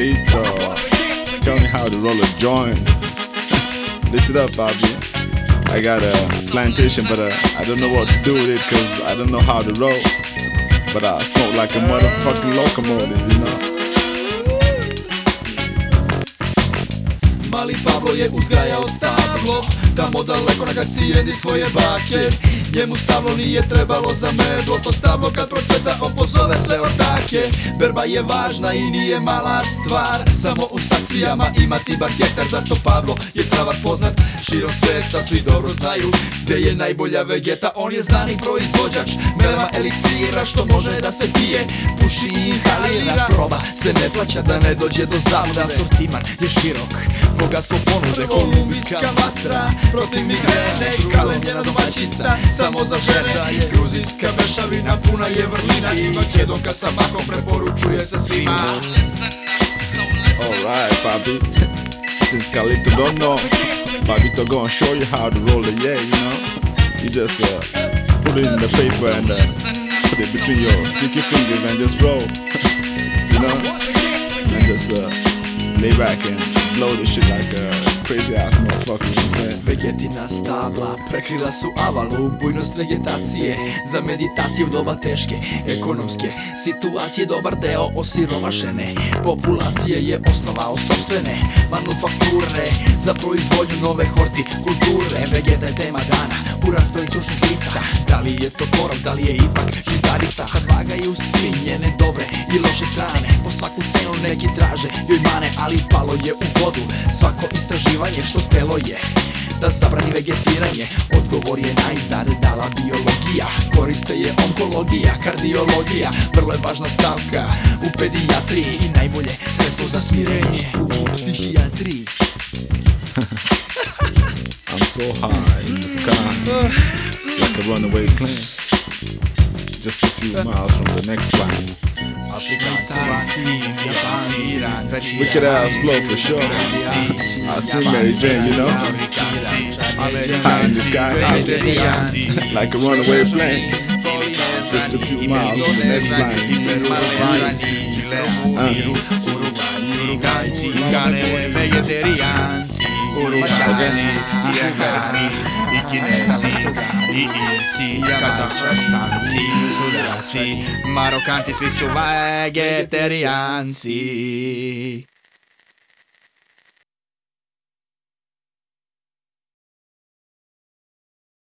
Khalid, tell me how to roll a joint. Listen up, Bobby. I got a plantation, but I don't know what to do with it cause I don't know how to roll. But I smoke like a motherfucking locomotive, you know. Mali Pablo je uzgajao stablo tamo daleko na cijedi svoje bake. Njemu stablo nije trebalo za medlo, to stablo kad procveta opozove sve ortake. Berba je važna i nije mala stvar, samo u saksijama imati bar hektar. Zato Pablo je travar poznat širom sveta, svi dobro znaju gdje je najbolja vegeta. On je znani proizvođač melema eliksira, što može da se pije, puši i inhalira. Proba se ne plaća da ne dođe do zablude, asortiman je širok, bogatstvo ponude, kolumbijska vatra protiv migrene, kalemljena domaćica samo za žene. Gruzijska mešavina puna je vrlina i makedonka sa makom preporučuje se svima. Alright, Bobby. Since Khalid don't know, Bobby gonna show you how to roll it, yeah, you know. You just put it in the paper and put it between your sticky fingers and just roll, you know. And just lay back and blow this shit like a crazy ass motherfucker, you know what I'm saying? Vegetina stabla prekrila su avalu, bujnost vegetacije za meditaciju doba teške ekonomske situacije. Dobar deo osiromašene populacije je osnovao sopstvene manufakture za proizvodnju nove hortikulture. Vegeta je tema dana u raspravi stručnih lica, da li je to korov, da li je ipak žitarica. Sad vagaju svi njene dobre i loše strane, po svaku cenu neki traže joj mane, ali palo je u vodu svako istraživanje što htelo je da zabrani vegetiranje. Odgovor je najzad dala biologija, koriste je onkologija, kardiologija, vrlo je važna stavka u pedijatriji i najbolje sredstvo za smirenje u psihijatriji. I'm so high in the sky, like a runaway plane, just a few miles from the next planet. Wicked ass flow for sure. I see Mary Jane, you know, high in the sky, like a runaway plane, just a few miles from the next planet. Uruguajanci, i Englesi, i Kinezi, i Irci, i Kazahstanci, Sudaci, Marokanci, svi su vegetarijanci.